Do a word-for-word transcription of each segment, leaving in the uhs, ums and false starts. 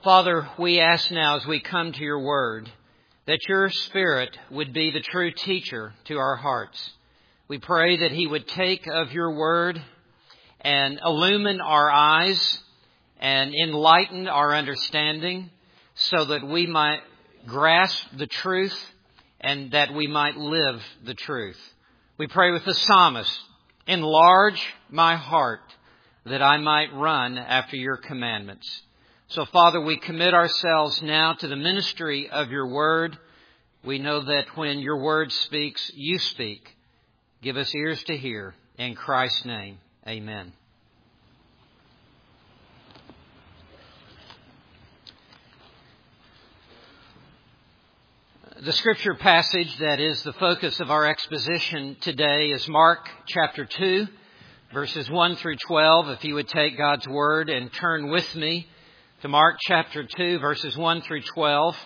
Father, we ask now as we come to your word that your Spirit would be the true teacher to our hearts. We pray that he would take of your word and illumine our eyes and enlighten our understanding so that we might grasp the truth and that we might live the truth. We pray with the psalmist, enlarge my heart that I might run after your commandments. So, Father, we commit ourselves now to the ministry of your word. We know that when your word speaks, you speak. Give us ears to hear. In Christ's name, amen. The scripture passage that is the focus of our exposition today is Mark chapter two, verses one through twelve. If you would take God's word and turn with me to Mark chapter two, verses one through twelve.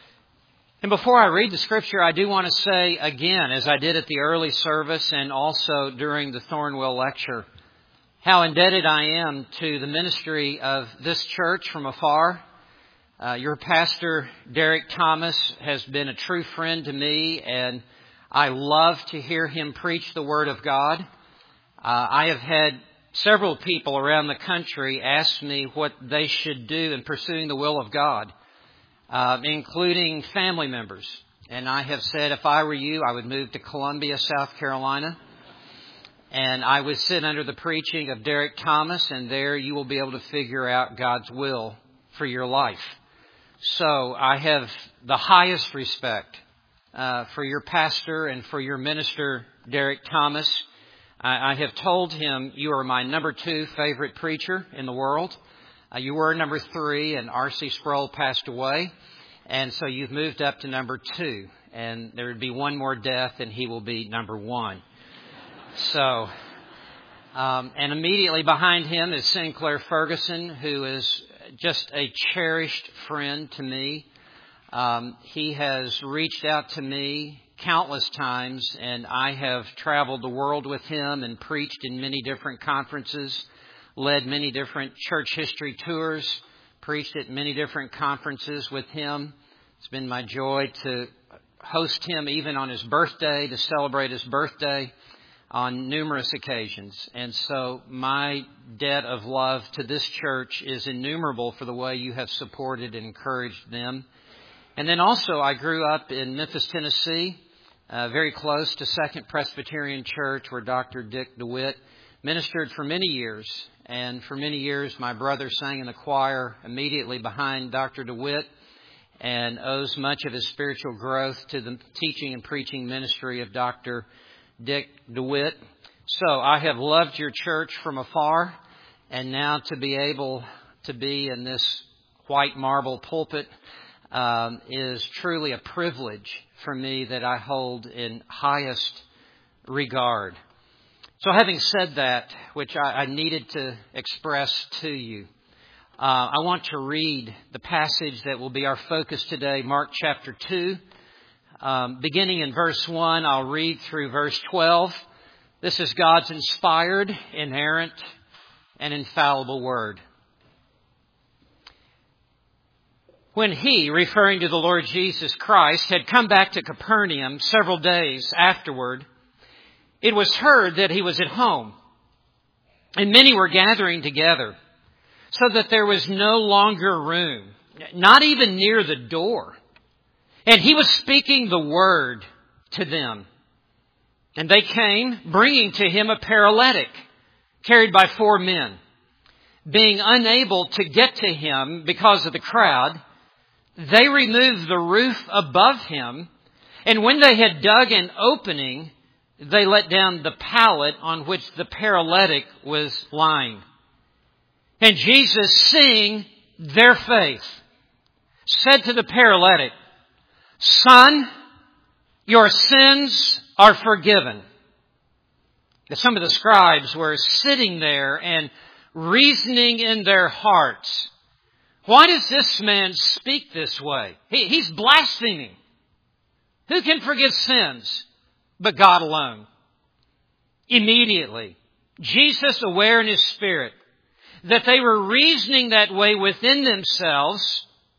And before I read the scripture, I do want to say again, as I did at the early service and also during the Thornwell lecture, how indebted I am to the ministry of this church from afar. Uh, your pastor, Derek Thomas, has been a true friend to me, and I love to hear him preach the Word of God. Uh, I have had several people around the country ask me what they should do in pursuing the will of God, uh, including family members. And I have said if I were you, I would move to Columbia, South Carolina, and I would sit under the preaching of Derek Thomas, and there you will be able to figure out God's will for your life. So I have the highest respect uh, for your pastor and for your minister, Derek Thomas. I, I have told him you are my number two favorite preacher in the world. Uh, you were number three, and R C Sproul passed away. And so you've moved up to number two. And there would be one more death, and he will be number one. So, um, and immediately behind him is Sinclair Ferguson, who is just a cherished friend to me. Um, he has reached out to me countless times, and I have traveled the world with him and preached in many different conferences, led many different church history tours, preached at many different conferences with him. It's been my joy to host him even on his birthday, to celebrate his birthday on numerous occasions. And so my debt of love to this church is innumerable for the way you have supported and encouraged them. And then also I grew up in Memphis, Tennessee, uh, very close to Second Presbyterian Church, where Doctor Dick DeWitt ministered for many years. And for many years my brother sang in the choir immediately behind Doctor DeWitt and owes much of his spiritual growth to the teaching and preaching ministry of Doctor Dick DeWitt. So I have loved your church from afar, and now to be able to be in this white marble pulpit um, is truly a privilege for me that I hold in highest regard. So having said that, which I, I needed to express to you, uh, I want to read the passage that will be our focus today, Mark chapter two. Um, beginning in verse one, I'll read through verse twelve. This is God's inspired, inerrant, and infallible word. When he, referring to the Lord Jesus Christ, had come back to Capernaum several days afterward, it was heard that he was at home, and many were gathering together, so that there was no longer room, not even near the door. And he was speaking the word to them. And they came, bringing to him a paralytic, carried by four men. Being unable to get to him because of the crowd, they removed the roof above him. And when they had dug an opening, they let down the pallet on which the paralytic was lying. And Jesus, seeing their faith, said to the paralytic, "Son, your sins are forgiven." Now, some of the scribes were sitting there and reasoning in their hearts, "Why does this man speak this way? He, he's blaspheming. Who can forgive sins but God alone?" Immediately, Jesus, aware in his spirit that they were reasoning that way within themselves,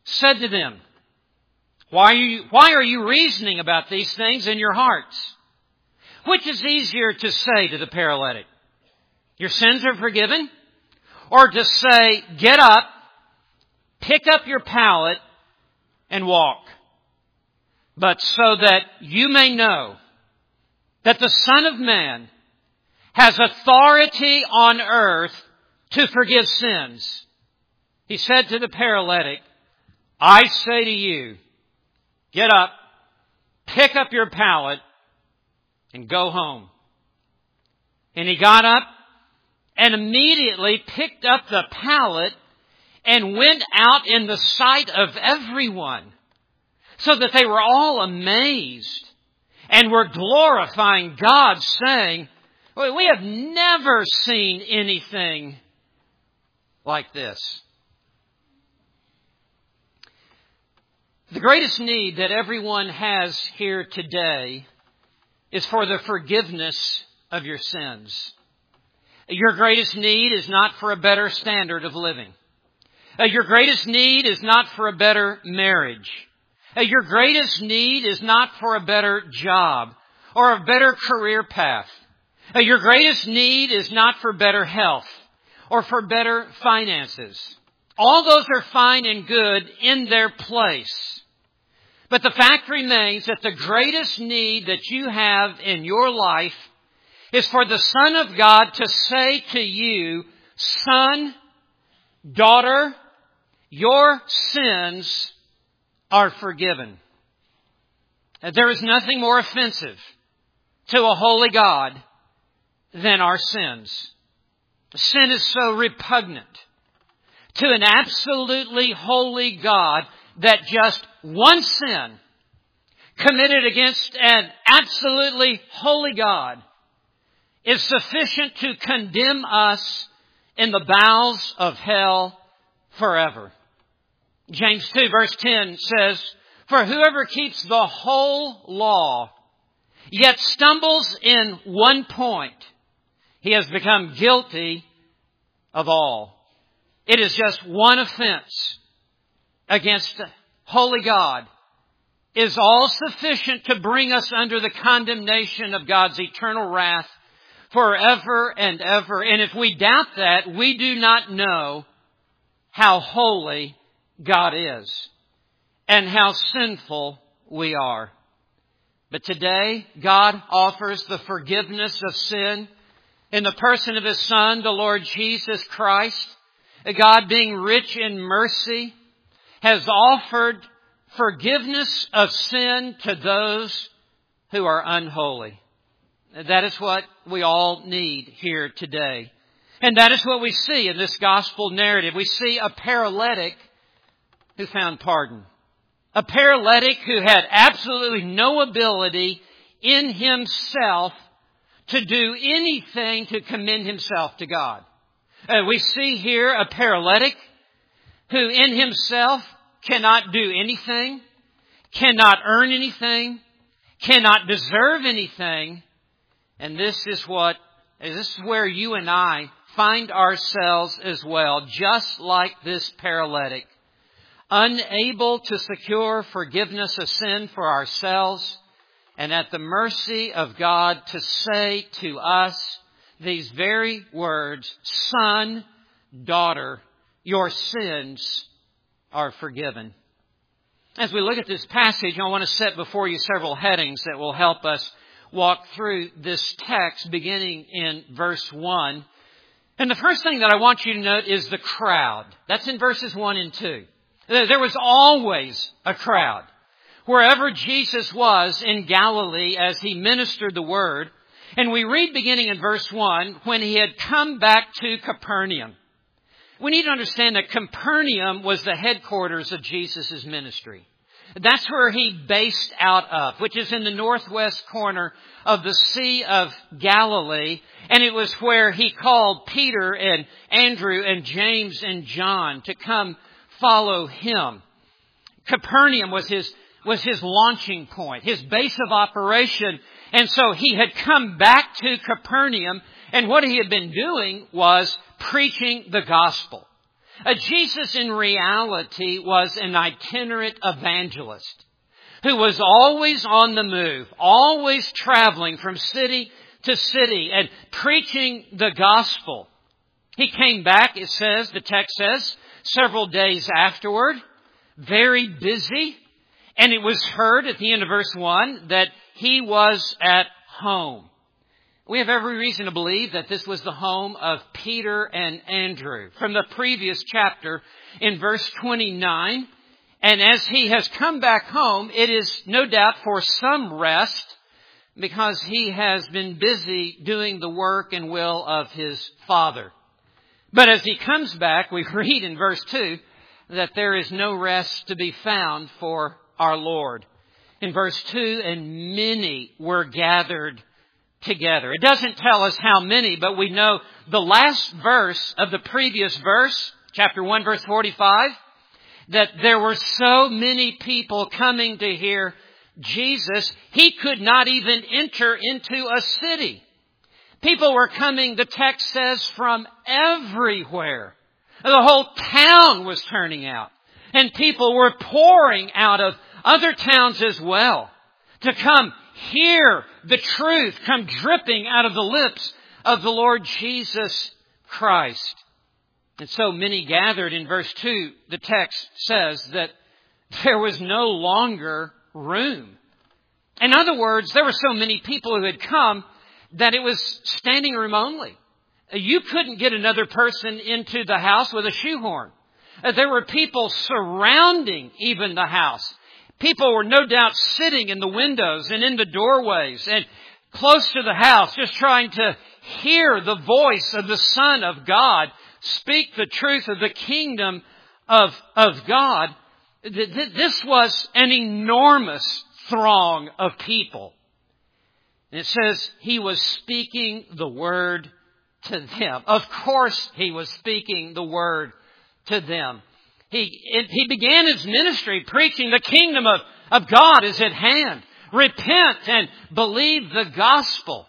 said to them, Why are you, why are you reasoning about these things in your hearts? Which is easier to say to the paralytic, Your sins are forgiven? Or to say, Get up, pick up your pallet, and walk. But so that you may know that the Son of Man has authority on earth to forgive sins. He said to the paralytic, I say to you, get up, pick up your pallet, and go home. And he got up and immediately picked up the pallet and went out in the sight of everyone, so that they were all amazed and were glorifying God, saying, We have never seen anything like this. The greatest need that everyone has here today is for the forgiveness of your sins. Your greatest need is not for a better standard of living. Your greatest need is not for a better marriage. Your greatest need is not for a better job or a better career path. Your greatest need is not for better health or for better finances. All those are fine and good in their place. But the fact remains that the greatest need that you have in your life is for the Son of God to say to you, Son, daughter, your sins are forgiven. There is nothing more offensive to a holy God than our sins. Sin is so repugnant to an absolutely holy God that just one sin committed against an absolutely holy God is sufficient to condemn us in the bowels of hell forever. James two verse ten says, For whoever keeps the whole law, yet stumbles in one point, he has become guilty of all. It is just one offense against the holy God is all sufficient to bring us under the condemnation of God's eternal wrath forever and ever. And if we doubt that, we do not know how holy God is and how sinful we are. But today, God offers the forgiveness of sin in the person of His Son, the Lord Jesus Christ. God, being rich in mercy, has offered forgiveness of sin to those who are unholy. That is what we all need here today. And that is what we see in this gospel narrative. We see a paralytic who found pardon. A paralytic who had absolutely no ability in himself to do anything to commend himself to God. Uh, we see here a paralytic who in himself cannot do anything, cannot earn anything, cannot deserve anything. And this is what, this is where you and I find ourselves as well, just like this paralytic, unable to secure forgiveness of sin for ourselves, and at the mercy of God to say to us these very words, Son, daughter, your sins are forgiven. As we look at this passage, I want to set before you several headings that will help us walk through this text beginning in verse one. And the first thing that I want you to note is the crowd. That's in verses one and two. There was always a crowd. Wherever Jesus was in Galilee as He ministered the word, and we read beginning in verse one, when He had come back to Capernaum. We need to understand that Capernaum was the headquarters of Jesus' ministry. That's where He based out of, which is in the northwest corner of the Sea of Galilee. And it was where He called Peter and Andrew and James and John to come follow Him. Capernaum was His was His launching point, His base of operation. And so He had come back to Capernaum, and what He had been doing was preaching the gospel. Uh, Jesus in reality was an itinerant evangelist who was always on the move, always traveling from city to city and preaching the gospel. He came back, it says, the text says, several days afterward, very busy. And it was heard at the end of verse one that he was at home. We have every reason to believe that this was the home of Peter and Andrew. From the previous chapter in verse twenty-nine, and as he has come back home, it is no doubt for some rest because he has been busy doing the work and will of his Father. But as he comes back, we read in verse two that there is no rest to be found for our Lord. In verse two, and many were gathered together. It doesn't tell us how many, but we know the last verse of the previous verse, chapter one, verse forty-five, that there were so many people coming to hear Jesus, he could not even enter into a city. People were coming, the text says, from everywhere. The whole town was turning out. And people were pouring out of other towns as well to come hear the truth come dripping out of the lips of the Lord Jesus Christ. And so many gathered. In verse two, the text says that there was no longer room. In other words, there were so many people who had come that it was standing room only. You couldn't get another person into the house with a shoehorn. There were people surrounding even the house. People were no doubt sitting in the windows and in the doorways and close to the house, just trying to hear the voice of the Son of God speak the truth of the kingdom of, of God. This was an enormous throng of people. And it says he was speaking the word to them. Of course he was speaking the word to them. He, it, he began his ministry preaching the kingdom of, of God is at hand. Repent and believe the gospel.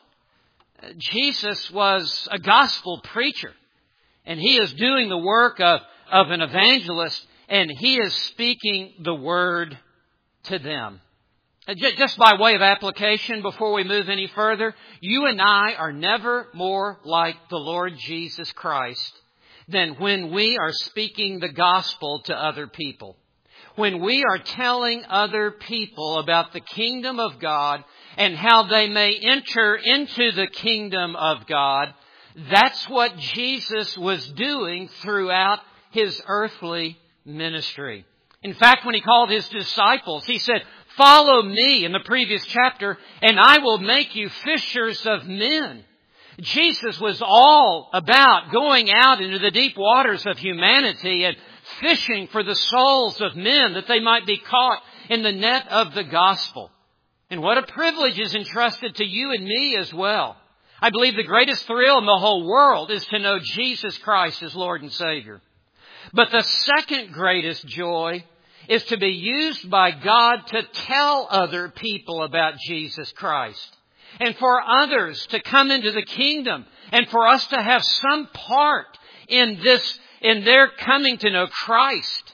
Jesus was a gospel preacher. And he is doing the work of, of an evangelist. And he is speaking the word to them. Just by way of application, before we move any further, you and I are never more like the Lord Jesus Christ than when we are speaking the gospel to other people. When we are telling other people about the kingdom of God and how they may enter into the kingdom of God, that's what Jesus was doing throughout his earthly ministry. In fact, when he called his disciples, he said, "Follow me," in the previous chapter, "and I will make you fishers of men." Jesus was all about going out into the deep waters of humanity and fishing for the souls of men that they might be caught in the net of the gospel. And what a privilege is entrusted to you and me as well. I believe the greatest thrill in the whole world is to know Jesus Christ as Lord and Savior. But the second greatest joy is to be used by God to tell other people about Jesus Christ. And for others to come into the kingdom. And for us to have some part in this, in their coming to know Christ.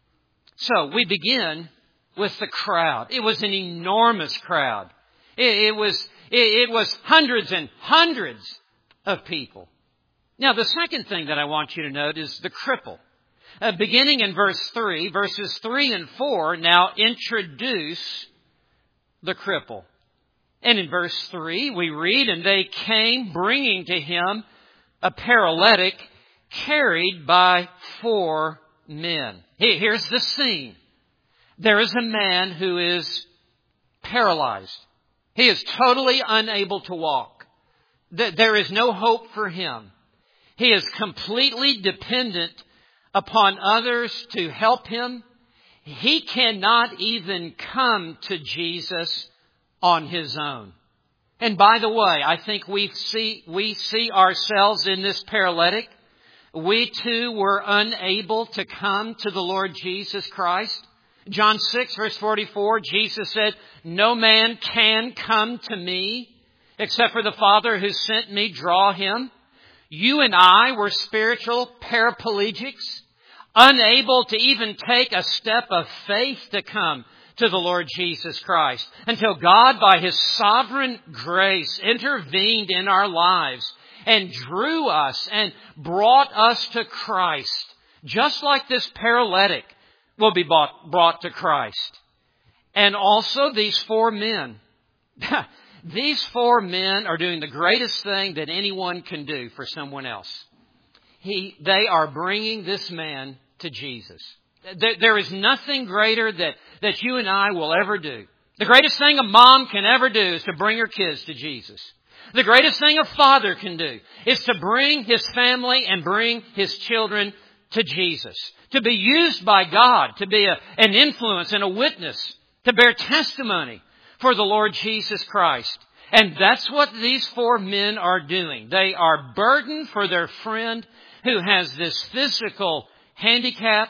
So we begin with the crowd. It was an enormous crowd. It, it was, it, it was hundreds and hundreds of people. Now the second thing that I want you to note is the cripple. Uh, beginning in verse three, verses three and four now introduce the cripple. And in verse three we read, "And they came bringing to him a paralytic carried by four men." Here's the scene. There is a man who is paralyzed. He is totally unable to walk. There is no hope for him. He is completely dependent upon others to help him. He cannot even come to Jesus on his own. And by the way, I think we see, we see ourselves in this paralytic. We too were unable to come to the Lord Jesus Christ. John six verse forty-four, Jesus said, "No man can come to me except for the Father who sent me draw him." You and I were spiritual paraplegics. unable to even take a step of faith to come to the Lord Jesus Christ until God, by His sovereign grace, intervened in our lives and drew us and brought us to Christ, just like this paralytic will be brought, brought to Christ. And also these four men. These four men are doing the greatest thing that anyone can do for someone else. He, they are bringing this man to Jesus. There, there is nothing greater that, that you and I will ever do. The greatest thing a mom can ever do is to bring her kids to Jesus. The greatest thing a father can do is to bring his family and bring his children to Jesus. To be used by God, to be a, an influence and a witness, to bear testimony for the Lord Jesus Christ. And that's what these four men are doing. They are burdened for their friend who has this physical handicap.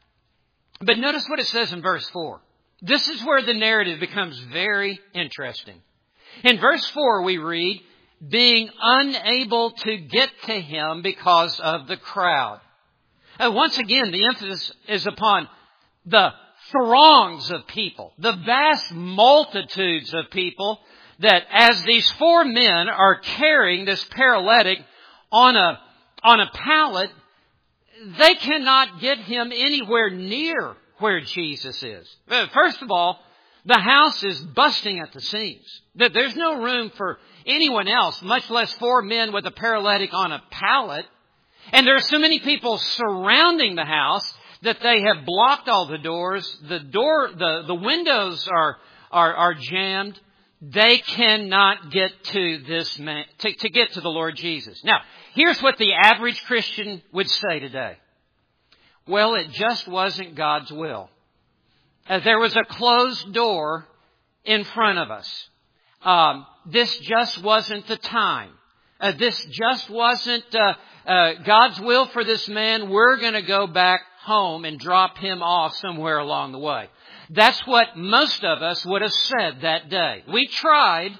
But notice what it says in verse four. This is where the narrative becomes very interesting. In verse four we read, being unable to get to him because of the crowd. Uh, once again, the emphasis is upon the throngs of people, the vast multitudes of people that as these four men are carrying this paralytic on a, on a pallet, they cannot get him anywhere near where Jesus is. First of all, the house is busting at the seams. There's no room for anyone else, much less four men with a paralytic on a pallet. And there are so many people surrounding the house that they have blocked all the doors. The door, the, the windows are, are, are jammed. They cannot get to this man, to, to get to the Lord Jesus. Now, here's what the average Christian would say today. Well, it just wasn't God's will. Uh, there was a closed door in front of us. Um, this just wasn't the time. Uh, this just wasn't uh, uh, God's will for this man. We're going to go back home and drop him off somewhere along the way. That's what most of us would have said that day. We tried,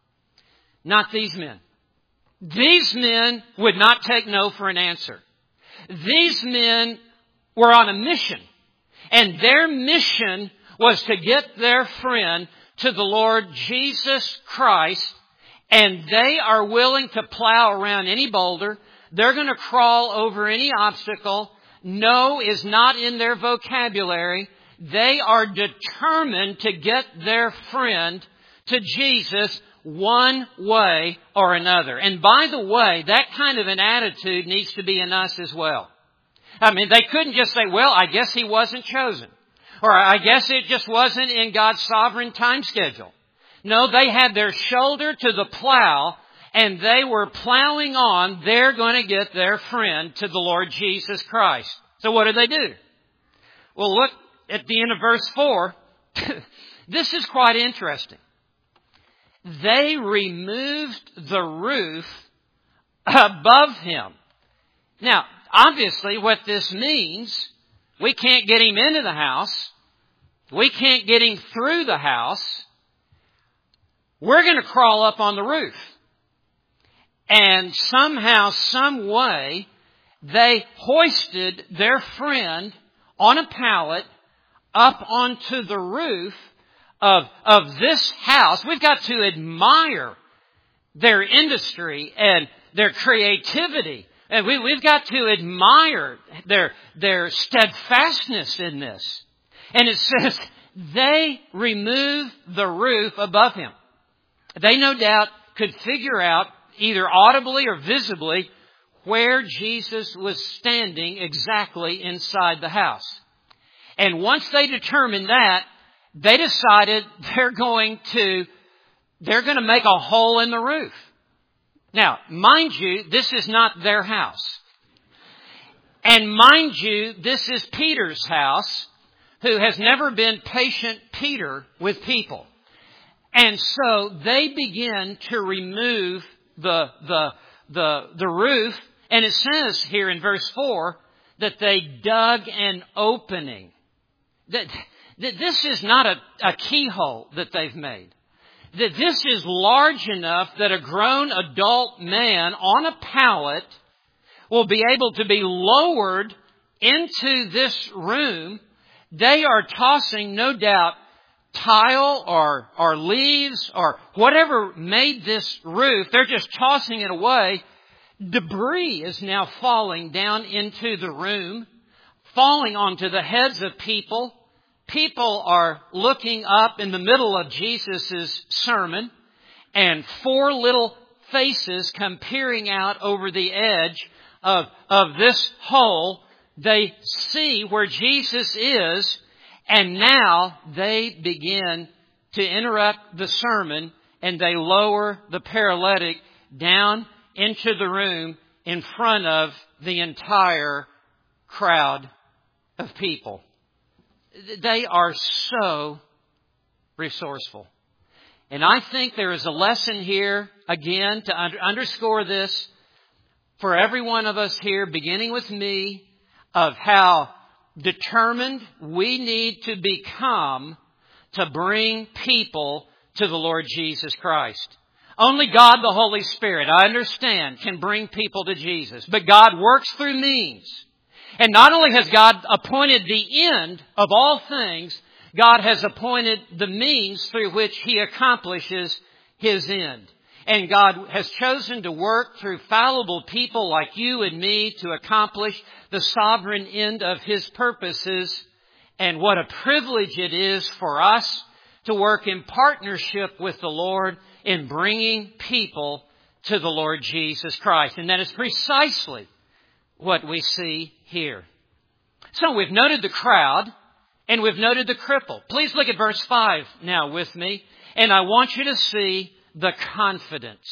not these men. These men would not take no for an answer. These men were on a mission. And their mission was to get their friend to the Lord Jesus Christ. And they are willing to plow around any boulder. They're going to crawl over any obstacle. No is not in their vocabulary. They are determined to get their friend to Jesus one way or another. And by the way, that kind of an attitude needs to be in us as well. I mean, they couldn't just say, well, I guess he wasn't chosen. Or I guess it just wasn't in God's sovereign time schedule. No, they had their shoulder to the plow and they were plowing on. They're going to get their friend to the Lord Jesus Christ. So what did they do? Well, look at the end of verse four. This is quite interesting. They removed the roof above him. Now, obviously what this means, we can't get him into the house. We can't get him through the house. We're going to crawl up on the roof. And somehow, some way, they hoisted their friend on a pallet up onto the roof of, of this house. We've got to admire their industry and their creativity. And we, we've got to admire their, their steadfastness in this. And it says, they removed the roof above him. They no doubt could figure out, either audibly or visibly, where Jesus was standing exactly inside the house. And once they determined that, they decided they're going to, they're going to make a hole in the roof. Now, mind you, this is not their house. And mind you, this is Peter's house, who has never been patient Peter with people. And so they begin to remove the, the, the, the roof. And it says here in verse four that they dug an opening. That, that this is not a, a keyhole that they've made. That this is large enough that a grown adult man on a pallet will be able to be lowered into this room, they are tossing, no doubt, tile or, or leaves or whatever made this roof. They're just tossing it away. Debris is now falling down into the room, falling onto the heads of people. People are looking up in the middle of Jesus' sermon, and four little faces come peering out over the edge of, of this hole. They see where Jesus is, and now they begin to interrupt the sermon, and they lower the paralytic down into the room in front of the entire crowd of people. They are so resourceful. And I think there is a lesson here, again, to under, underscore this for every one of us here, beginning with me, of how determined we need to become to bring people to the Lord Jesus Christ. Only God, the Holy Spirit, I understand, can bring people to Jesus. But God works through means. And not only has God appointed the end of all things, God has appointed the means through which He accomplishes His end. And God has chosen to work through fallible people like you and me to accomplish the sovereign end of His purposes. And what a privilege it is for us to work in partnership with the Lord in bringing people to the Lord Jesus Christ. And that is precisely what we see here. So we've noted the crowd and we've noted the cripple. Please look at verse five now with me. And I want you to see the confidence.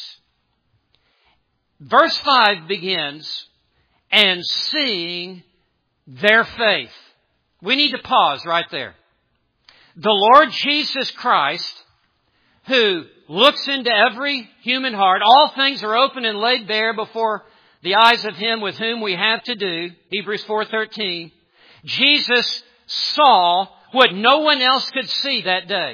Verse five begins, and seeing their faith. We need to pause right there. The Lord Jesus Christ, who looks into every human heart, all things are open and laid bare before the eyes of Him with whom we have to do, Hebrews four thirteen. Jesus saw what no one else could see that day.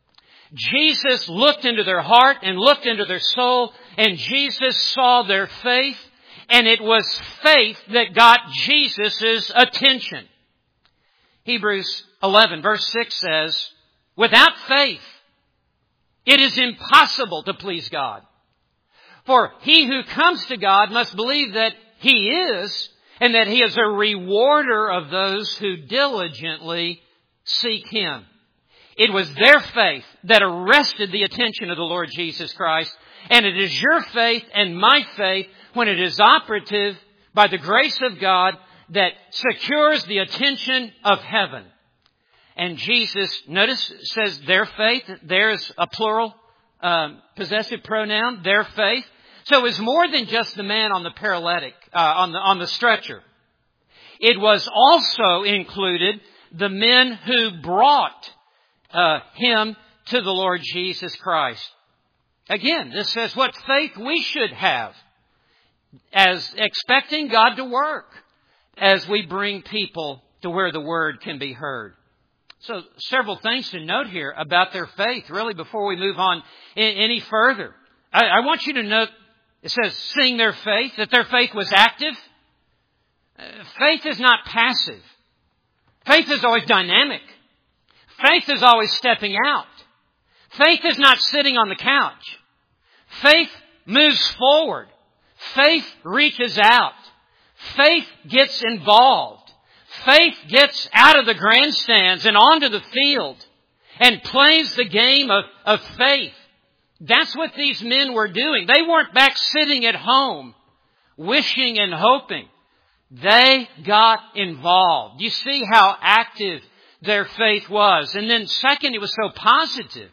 Jesus looked into their heart and looked into their soul, and Jesus saw their faith, and it was faith that got Jesus' attention. Hebrews eleven verse six says, without faith, it is impossible to please God. For he who comes to God must believe that He is, and that He is a rewarder of those who diligently seek Him. It was their faith that arrested the attention of the Lord Jesus Christ. And it is your faith and my faith, when it is operative by the grace of God, that secures the attention of heaven. And Jesus, notice, says their faith. There's a plural um, possessive pronoun, their faith. So it was more than just the man on the paralytic, uh, on the on the stretcher. It was also included the men who brought uh, him to the Lord Jesus Christ. Again, this says what faith we should have as expecting God to work as we bring people to where the Word can be heard. So several things to note here about their faith, really, before we move on any further. I, I want you to note, it says, seeing their faith, that their faith was active. Uh, faith is not passive. Faith is always dynamic. Faith is always stepping out. Faith is not sitting on the couch. Faith moves forward. Faith reaches out. Faith gets involved. Faith gets out of the grandstands and onto the field and plays the game of, of faith. That's what these men were doing. They weren't back sitting at home wishing and hoping. They got involved. You see how active their faith was. And then second, it was so positive.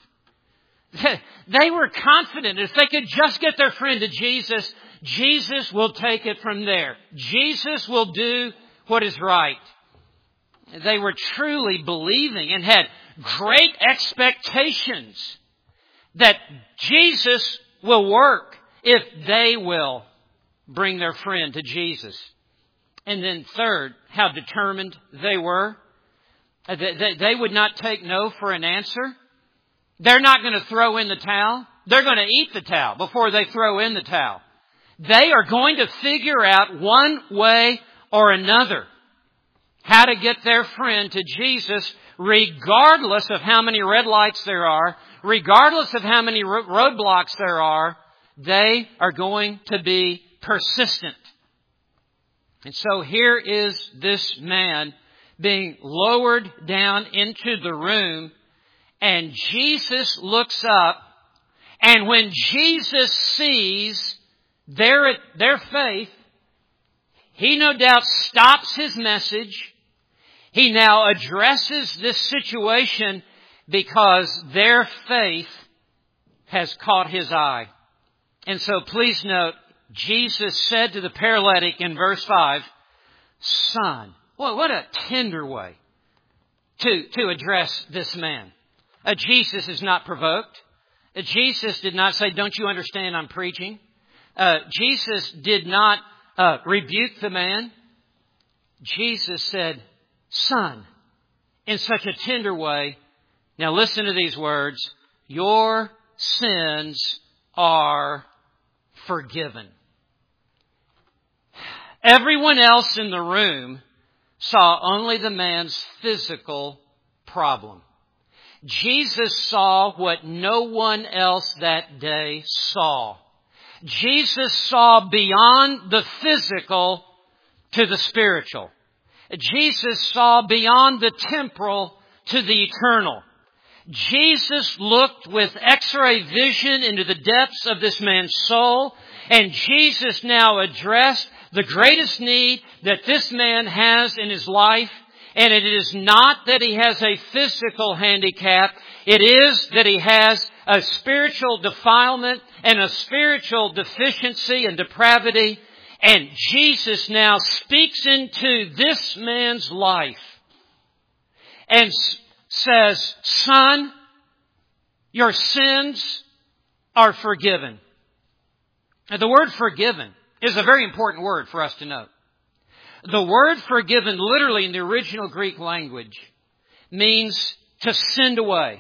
They were confident if they could just get their friend to Jesus, Jesus will take it from there. Jesus will do what is right. They were truly believing and had great expectations that Jesus will work if they will bring their friend to Jesus. And then third, how determined they were. They would not take no for an answer. They're not going to throw in the towel. They're going to eat the towel before they throw in the towel. They are going to figure out one way or another how to get their friend to Jesus, regardless of how many red lights there are, regardless of how many roadblocks there are. They are going to be persistent. And so here is this man being lowered down into the room, and Jesus looks up, and when Jesus sees their, their faith, He no doubt stops His message. He now addresses this situation because their faith has caught His eye. And so please note, Jesus said to the paralytic in verse five, "Son," well, what a tender way to, to address this man. Uh, Jesus is not provoked. Uh, Jesus did not say, "Don't you understand I'm preaching?" Uh, Jesus did not uh, rebuke the man. Jesus said, "Son," in such a tender way. Now listen to these words. "Your sins are forgiven." Everyone else in the room saw only the man's physical problem. Jesus saw what no one else that day saw. Jesus saw beyond the physical to the spiritual. Jesus saw beyond the temporal to the eternal. Jesus looked with X-ray vision into the depths of this man's soul, and Jesus now addressed the greatest need that this man has in his life. And it is not that he has a physical handicap. It is that he has a spiritual defilement and a spiritual deficiency and depravity. And Jesus now speaks into this man's life and says, "Son, your sins are forgiven." Now, the word forgiven is a very important word for us to note. The word forgiven literally in the original Greek language means to send away.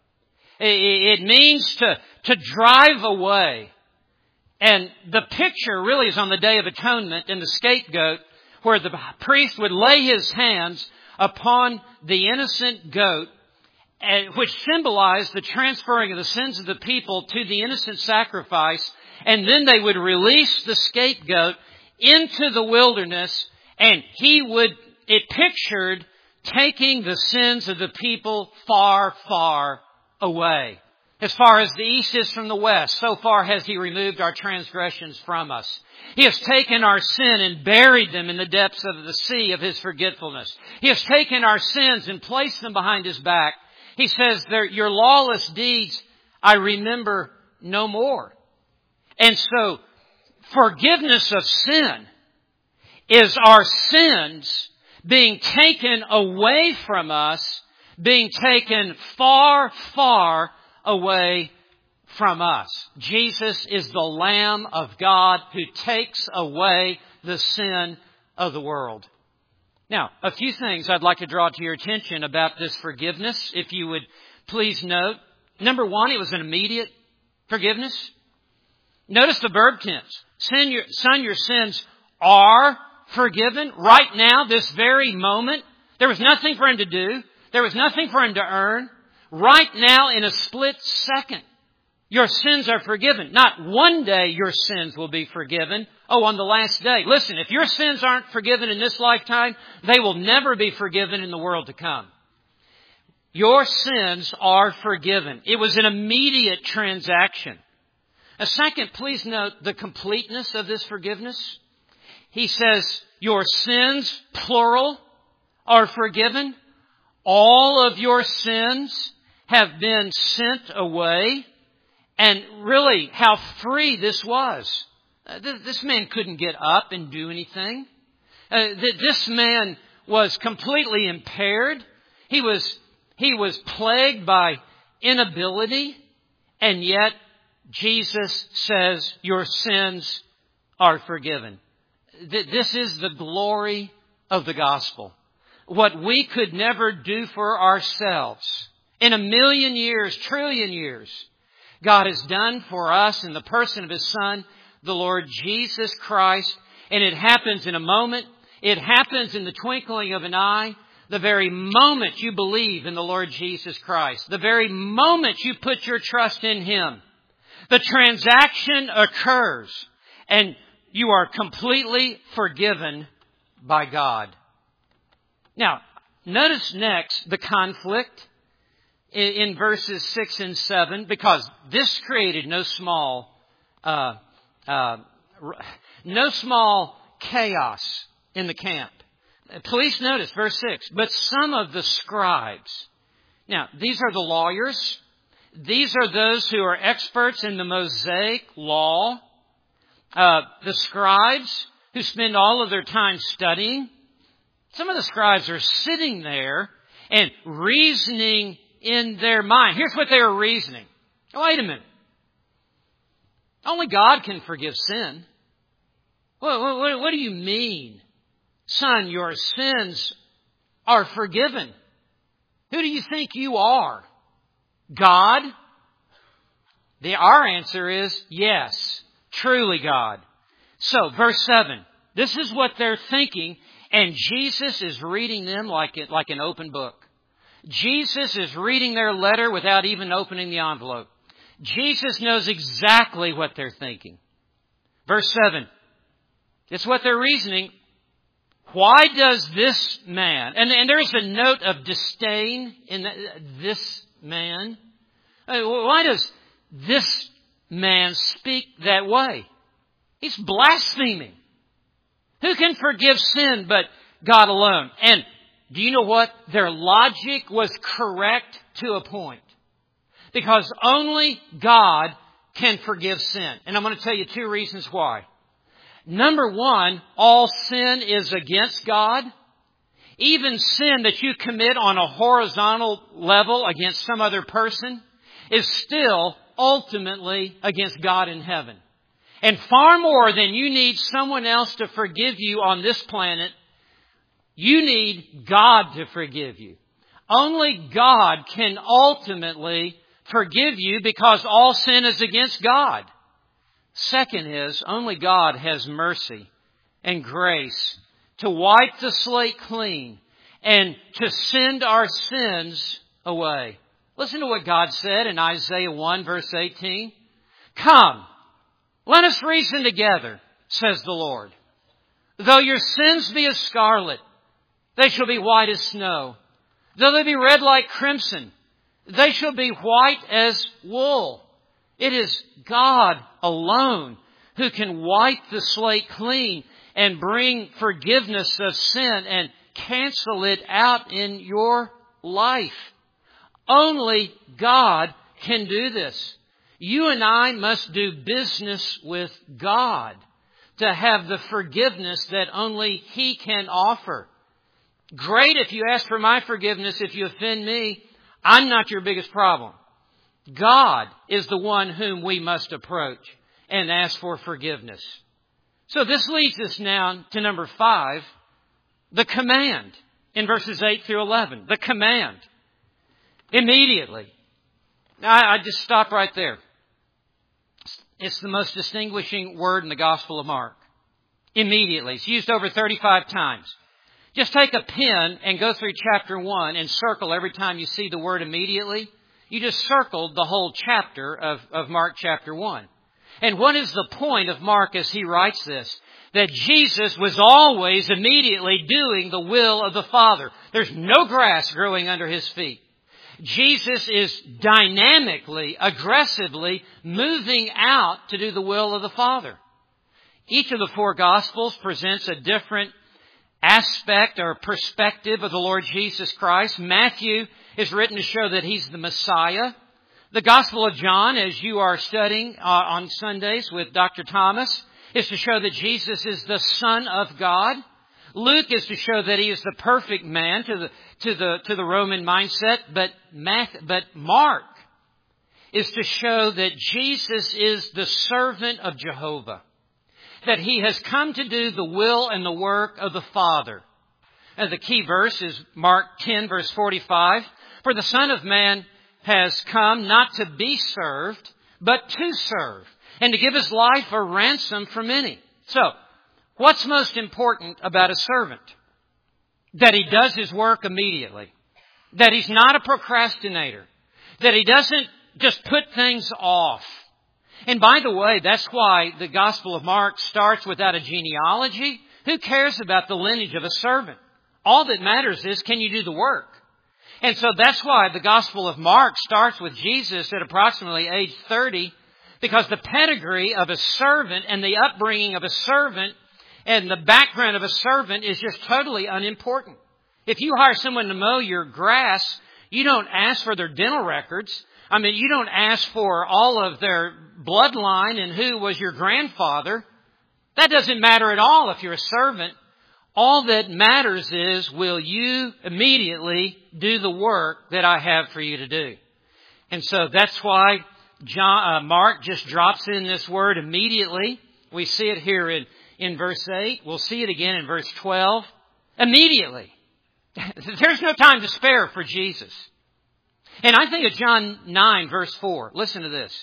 It means to, to drive away. And the picture really is on the Day of Atonement in the scapegoat, where the priest would lay his hands upon the innocent goat, which symbolized the transferring of the sins of the people to the innocent sacrifice. And then they would release the scapegoat into the wilderness, and he would, it pictured taking the sins of the people far, far away. As far as the east is from the west, so far has He removed our transgressions from us. He has taken our sin and buried them in the depths of the sea of His forgetfulness. He has taken our sins and placed them behind His back. He says, "Your lawless deeds I remember no more." And so, forgiveness of sin is our sins being taken away from us, being taken far, far away from us. Jesus is the Lamb of God who takes away the sin of the world. Now, a few things I'd like to draw to your attention about this forgiveness, if you would please note. Number one, it was an immediate forgiveness. Notice the verb tense. Son, your, son, your sins are forgiven. Right now, this very moment, there was nothing for him to do. There was nothing for him to earn. Right now, in a split second, your sins are forgiven. Not one day your sins will be forgiven. Oh, on the last day. Listen, if your sins aren't forgiven in this lifetime, they will never be forgiven in the world to come. Your sins are forgiven. It was an immediate transaction. A second, please note the completeness of this forgiveness. He says, your sins, plural, are forgiven. All of your sins have been sent away. And really, how free this was. Uh, th- this man couldn't get up and do anything. Uh, th- this man was completely impaired. He was, he was plagued by inability. And yet, Jesus says, your sins are forgiven. Th- this is the glory of the gospel. What we could never do for ourselves in a million years, trillion years, God has done for us in the person of His Son, the Lord Jesus Christ. And it happens in a moment. It happens in the twinkling of an eye. The very moment you believe in the Lord Jesus Christ, the very moment you put your trust in Him, the transaction occurs and you are completely forgiven by God. Now, notice next the conflict in, in verses six and seven, because this created no small, uh, uh, no small chaos in the camp. Please notice verse six. But some of the scribes. Now, these are the lawyers. These are those who are experts in the Mosaic law. Uh, the scribes who spend all of their time studying. Some of the scribes are sitting there and reasoning in their mind. Here's what they are reasoning. Oh, wait a minute. Only God can forgive sin. What, what, what do you mean? Son, your sins are forgiven. Who do you think you are? God? The, our answer is yes, truly God. So, verse seven. This is what they're thinking, and Jesus is reading them like it, like an open book. Jesus is reading their letter without even opening the envelope. Jesus knows exactly what they're thinking. Verse seven. It's what they're reasoning. Why does this man, and, and there's a note of disdain in the, this man. Why does this man speak that way? He's blaspheming. Who can forgive sin but God alone? And do you know what? Their logic was correct to a point. Because only God can forgive sin. And I'm going to tell you two reasons why. Number one, all sin is against God. Even sin that you commit on a horizontal level against some other person is still ultimately against God in heaven. And far more than you need someone else to forgive you on this planet, you need God to forgive you. Only God can ultimately forgive you because all sin is against God. Second is, only God has mercy and grace to wipe the slate clean and to send our sins away. Listen to what God said in Isaiah one, verse eighteen. Come, let us reason together, says the Lord. Though your sins be as scarlet, they shall be white as snow. Though they be red like crimson, they shall be white as wool. It is God alone who can wipe the slate clean and bring forgiveness of sin and cancel it out in your life. Only God can do this. You and I must do business with God to have the forgiveness that only He can offer. Great if you ask for my forgiveness if you offend me. I'm not your biggest problem. God is the one whom we must approach and ask for forgiveness. So this leads us now to number five, the command in verses eight through eleven. The command. Immediately. Now, I, I just stop right there. It's the most distinguishing word in the Gospel of Mark. Immediately. It's used over thirty-five times. Just take a pen and go through chapter one and circle every time you see the word immediately. You just circled the whole chapter of, of Mark chapter one. And what is the point of Mark as he writes this? That Jesus was always immediately doing the will of the Father. There's no grass growing under His feet. Jesus is dynamically, aggressively moving out to do the will of the Father. Each of the four Gospels presents a different aspect or perspective of the Lord Jesus Christ. Matthew is written to show that He's the Messiah. The Gospel of John, as you are studying uh, on Sundays with Doctor Thomas, is to show that Jesus is the Son of God. Luke is to show that He is the perfect man to the to the to the Roman mindset, but Matthew, but Mark is to show that Jesus is the servant of Jehovah, that He has come to do the will and the work of the Father. And the key verse is Mark ten, verse forty-five. For the Son of Man has come not to be served, but to serve, and to give His life a ransom for many. So, What's most important about a servant? That he does his work immediately. That he's not a procrastinator. That he doesn't just put things off. And by the way, that's why the Gospel of Mark starts without a genealogy. Who cares about the lineage of a servant? All that matters is, can you do the work? And so that's why the Gospel of Mark starts with Jesus at approximately age thirty, because the pedigree of a servant and the upbringing of a servant and the background of a servant is just totally unimportant. If you hire someone to mow your grass, you don't ask for their dental records. I mean, you don't ask for all of their bloodline and who was your grandfather. That doesn't matter at all if you're a servant. All that matters is, will you immediately do the work that I have for you to do? And so that's why John, uh, Mark just drops in this word immediately. We see it here in, in verse eight. We'll see it again in verse twelve. Immediately. There's no time to spare for Jesus. And I think of John nine, verse four. Listen to this.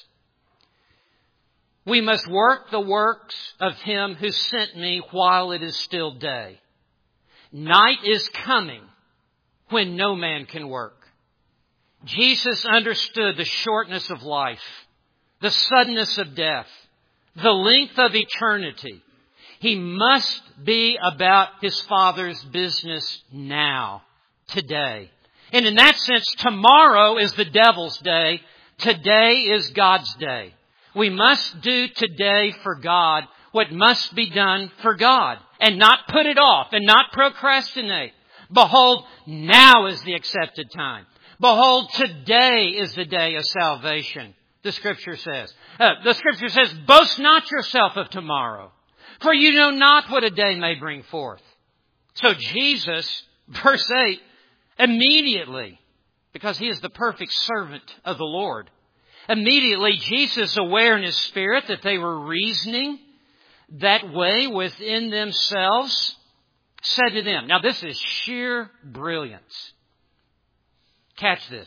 We must work the works of him who sent me while it is still day. Night is coming when no man can work. Jesus understood the shortness of life, the suddenness of death, the length of eternity. He must be about his Father's business now, today. And in that sense, tomorrow is the devil's day. Today is God's day. We must do today for God what must be done for God, and not put it off and not procrastinate. Behold, now is the accepted time. Behold, today is the day of salvation, the Scripture says. Uh, the Scripture says, boast not yourself of tomorrow, for you know not what a day may bring forth. So Jesus, verse eight, immediately, because he is the perfect servant of the Lord, immediately Jesus, aware in his spirit that they were reasoning that way within themselves, said to them, now this is sheer brilliance. Catch this.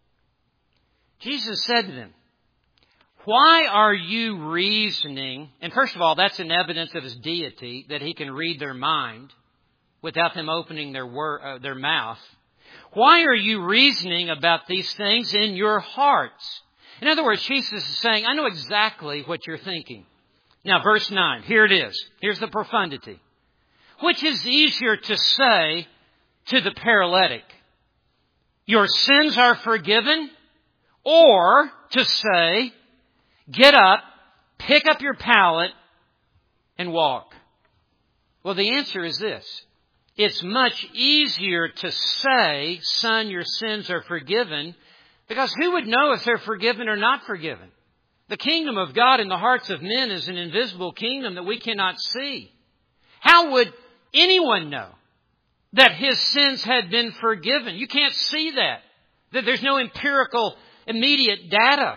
Jesus said to them, why are you reasoning? And first of all, that's an evidence of his deity, that he can read their mind without them opening their word, uh, their mouth. Why are you reasoning about these things in your hearts? In other words, Jesus is saying, I know exactly what you're thinking. Now, verse nine, here it is. Here's the profundity. Which is easier to say to the paralytic, your sins are forgiven, or to say, get up, pick up your pallet, and walk? Well, the answer is this. It's much easier to say, son, your sins are forgiven, because who would know if they're forgiven or not forgiven? The kingdom of God in the hearts of men is an invisible kingdom that we cannot see. How would anyone know that his sins had been forgiven? You can't see that. That there's no empirical, immediate data.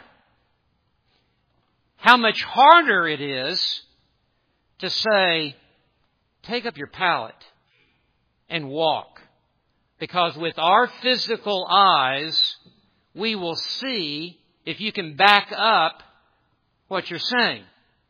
How much harder it is to say, take up your pallet and walk. Because with our physical eyes, we will see if you can back up what you're saying.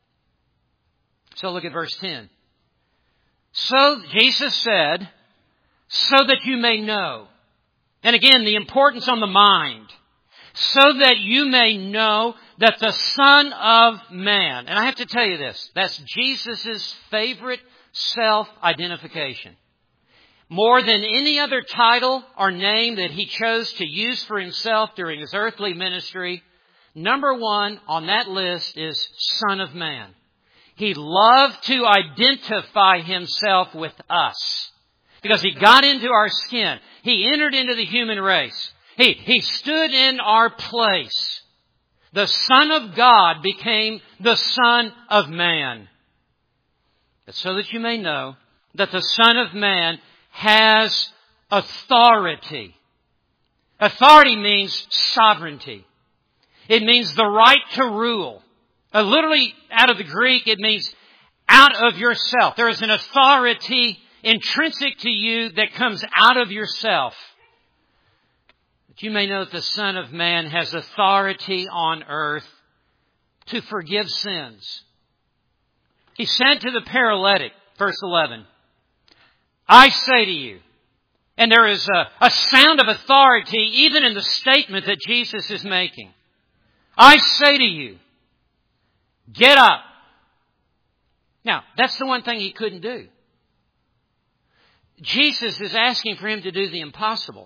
So look at verse ten. So Jesus said, so that you may know. And again, the importance on the mind. So that you may know that the Son of Man, and I have to tell you this, that's Jesus' favorite self-identification. More than any other title or name that he chose to use for himself during his earthly ministry, number one on that list is Son of Man. He loved to identify himself with us because he got into our skin. He entered into the human race. He, he stood in our place. The Son of God became the Son of Man. But so that you may know that the Son of Man has authority. Authority means sovereignty. It means the right to rule. Uh, literally, out of the Greek, it means out of yourself. There is an authority intrinsic to you that comes out of yourself. That you may know that the Son of Man has authority on earth to forgive sins. He said to the paralytic, verse eleven. I say to you, and there is a, a sound of authority even in the statement that Jesus is making. I say to you, get up. Now, that's the one thing he couldn't do. Jesus is asking for him to do the impossible.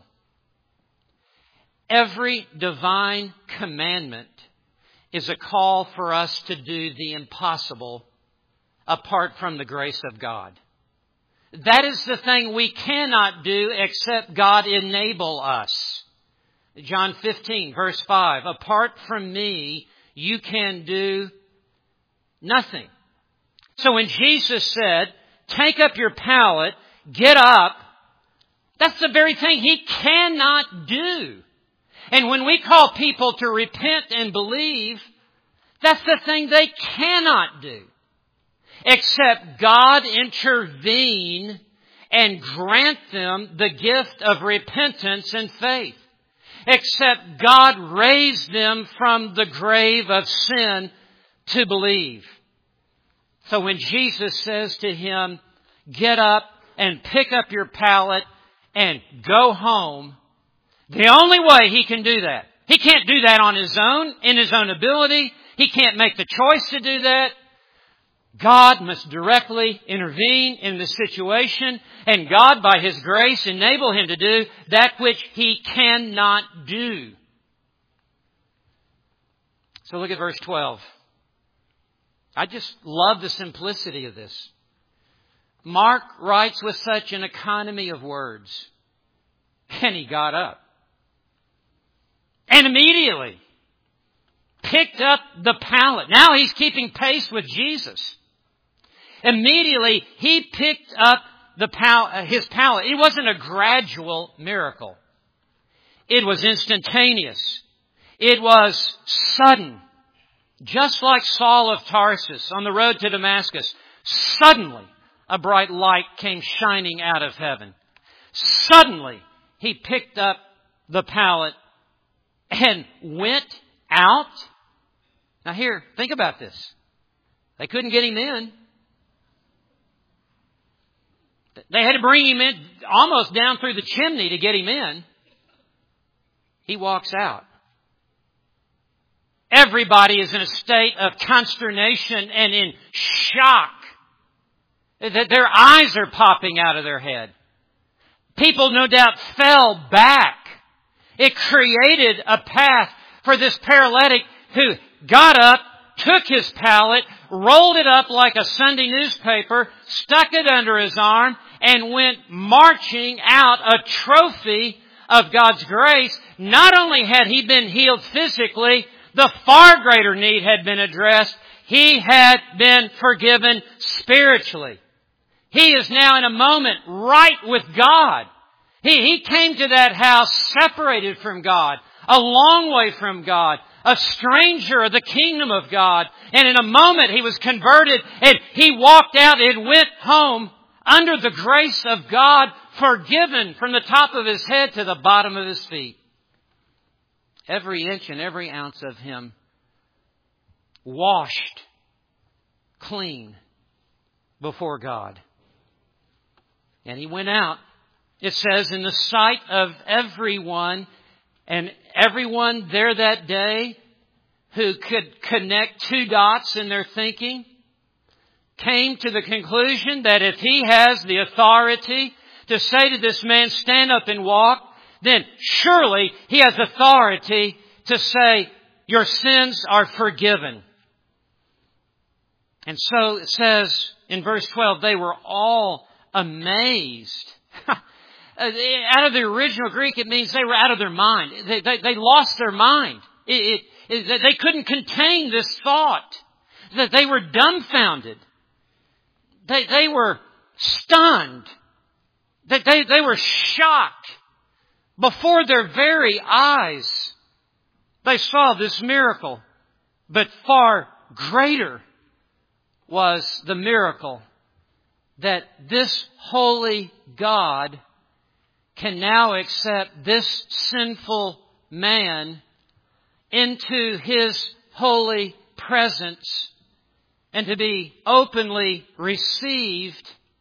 Every divine commandment is a call for us to do the impossible apart from the grace of God. That is the thing we cannot do except God enable us. John fifteen, verse five, apart from me, you can do nothing. So when Jesus said, take up your pallet, get up, that's the very thing he cannot do. And when we call people to repent and believe, that's the thing they cannot do. Except God intervene and grant them the gift of repentance and faith. Except God raise them from the grave of sin to believe. So when Jesus says to him, get up and pick up your pallet and go home, the only way he can do that, he can't do that on his own, in his own ability. He can't make the choice to do that. God must directly intervene in the situation, and God, by His grace, enable him to do that which he cannot do. So look at verse twelve. I just love the simplicity of this. Mark writes with such an economy of words. And he got up. And immediately picked up the pallet. Now he's keeping pace with Jesus. Immediately he picked up the pal- his pallet. It wasn't a gradual miracle. It was instantaneous. It was sudden. Just like Saul of Tarsus on the road to Damascus, suddenly a bright light came shining out of heaven. Suddenly he picked up the pallet and went out. Now here, think about this. They couldn't get him in. They had to bring him in almost down through the chimney to get him in. He walks out. Everybody is in a state of consternation and in shock. Their eyes are popping out of their head. People no doubt fell back. It created a path for this paralytic who got up, took his pallet, rolled it up like a Sunday newspaper, stuck it under his arm, and went marching out a trophy of God's grace. Not only had he been healed physically, the far greater need had been addressed. He had been forgiven spiritually. He is now in a moment right with God. He, he came to that house separated from God, a long way from God, a stranger of the kingdom of God. And in a moment he was converted and he walked out and went home under the grace of God, forgiven from the top of his head to the bottom of his feet. Every inch and every ounce of him washed clean before God. And he went out, it says, in the sight of everyone, and everyone there that day who could connect two dots in their thinking came to the conclusion that if he has the authority to say to this man, stand up and walk, then surely he has authority to say, your sins are forgiven. And so it says in verse twelve, they were all amazed. Out of the original Greek, it means they were out of their mind. They, they, they lost their mind. It, it, it, they couldn't contain this thought. That they were dumbfounded. They, they were stunned. That they, they were shocked. Before their very eyes, they saw this miracle. But far greater was the miracle that this holy God can now accept this sinful man into His holy presence and to be openly received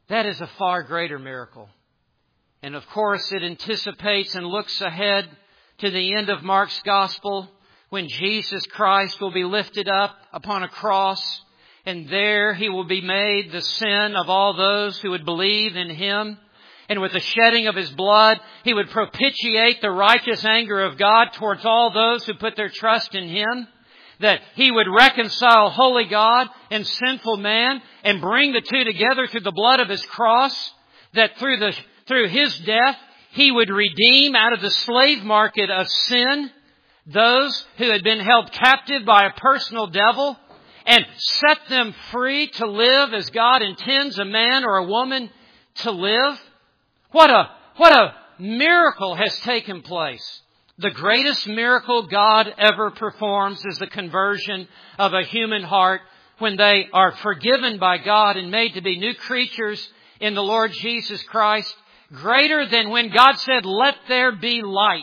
That is a far greater miracle. And of course, it anticipates and looks ahead to the end of Mark's Gospel, when Jesus Christ will be lifted up upon a cross, and there He will be made the sin of all those who would believe in Him. And with the shedding of His blood, He would propitiate the righteous anger of God towards all those who put their trust in Him. That He would reconcile holy God and sinful man and bring the two together through the blood of His cross. That through the through His death, He would redeem out of the slave market of sin those who had been held captive by a personal devil, and set them free to live as God intends a man or a woman to live. What a, what a miracle has taken place. The greatest miracle God ever performs is the conversion of a human heart when they are forgiven by God and made to be new creatures in the Lord Jesus Christ. Greater than when God said, "Let there be light,"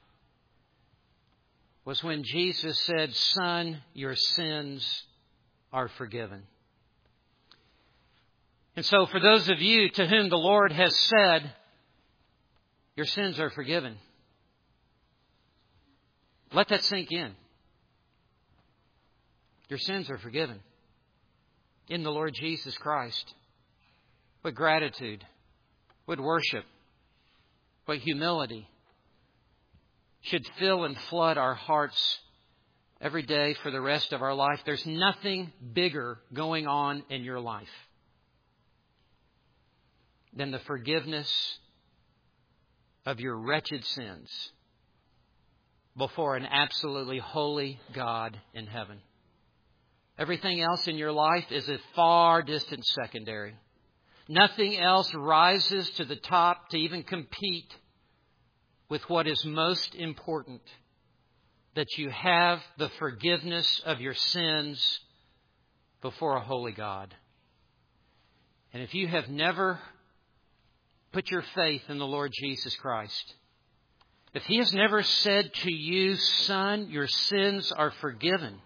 was when Jesus said, "Son, your sins are forgiven." And so for those of you to whom the Lord has said, "Your sins are forgiven," let that sink in. Your sins are forgiven in the Lord Jesus Christ. What gratitude, what worship, what humility should fill and flood our hearts every day for the rest of our life. There's nothing bigger going on in your life than the forgiveness of your wretched sins before an absolutely holy God in heaven. Everything else in your life is a far distant secondary. Nothing else rises to the top to even compete with what is most important, that you have the forgiveness of your sins before a holy God. And if you have never put your faith in the Lord Jesus Christ, if He has never said to you, "Son, your sins are forgiven,"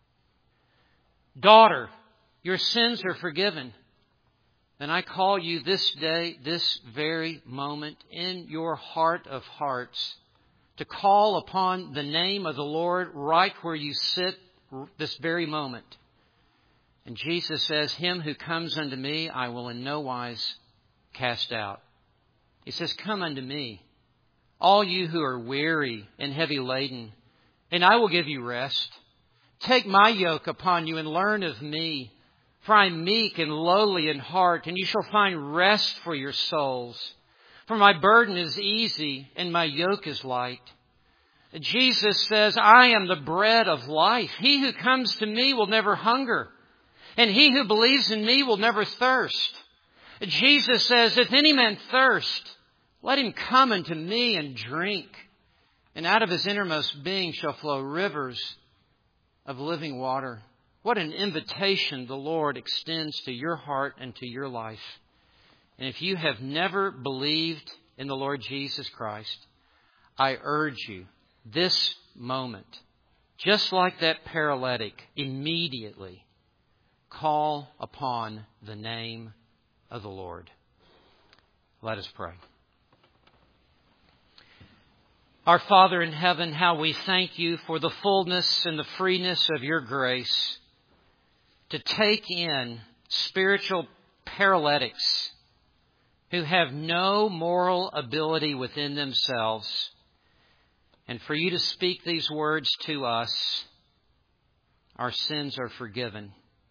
"Daughter, your sins are forgiven," then I call you this day, this very moment, in your heart of hearts, to call upon the name of the Lord right where you sit this very moment. And Jesus says, "Him who comes unto me, I will in no wise cast out." He says, "Come unto me, all you who are weary and heavy laden, and I will give you rest. Take my yoke upon you and learn of me, for I am meek and lowly in heart, and you shall find rest for your souls. For my burden is easy and my yoke is light." Jesus says, "I am the bread of life. He who comes to me will never hunger, and he who believes in me will never thirst." Jesus says, "If any man thirst, let him come unto me and drink, and out of his innermost being shall flow rivers of living water." What an invitation the Lord extends to your heart and to your life. And if you have never believed in the Lord Jesus Christ, I urge you this moment, just like that paralytic, immediately call upon the name of the Lord. Let us pray. Our Father in heaven, how we thank you for the fullness and the freeness of your grace to take in spiritual paralytics who have no moral ability within themselves, and for you to speak these words to us, "Our sins are forgiven."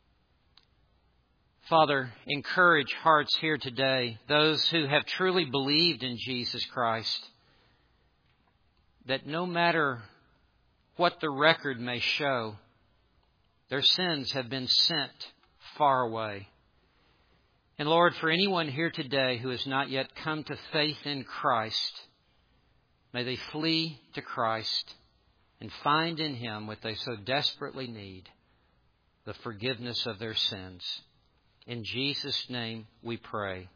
Father, encourage hearts here today, those who have truly believed in Jesus Christ, that no matter what the record may show, their sins have been sent far away. And Lord, for anyone here today who has not yet come to faith in Christ, may they flee to Christ and find in Him what they so desperately need, the forgiveness of their sins. In Jesus' name we pray.